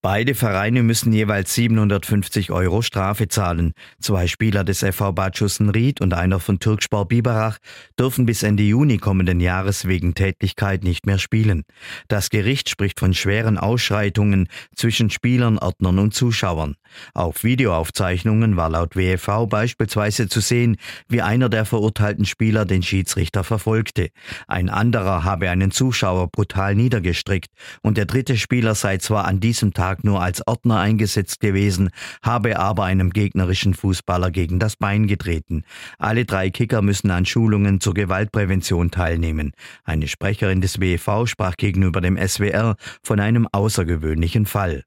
Beide Vereine müssen jeweils 750 € Strafe zahlen. 2 Spieler des FV Bad Schussenried und einer von Türkspor Biberach dürfen bis Ende Juni kommenden Jahres wegen Tätlichkeit nicht mehr spielen. Das Gericht spricht von schweren Ausschreitungen zwischen Spielern, Ordnern und Zuschauern. Auf Videoaufzeichnungen war laut WFV beispielsweise zu sehen, wie einer der verurteilten Spieler den Schiedsrichter verfolgte. Ein anderer habe einen Zuschauer brutal niedergestrickt und der dritte Spieler sei zwar an diesem Tag nur als Ordner eingesetzt gewesen, habe aber einem gegnerischen Fußballer gegen das Bein getreten. Alle 3 Kicker müssen an Schulungen zur Gewaltprävention teilnehmen. Eine Sprecherin des WFV sprach gegenüber dem SWR von einem außergewöhnlichen Fall.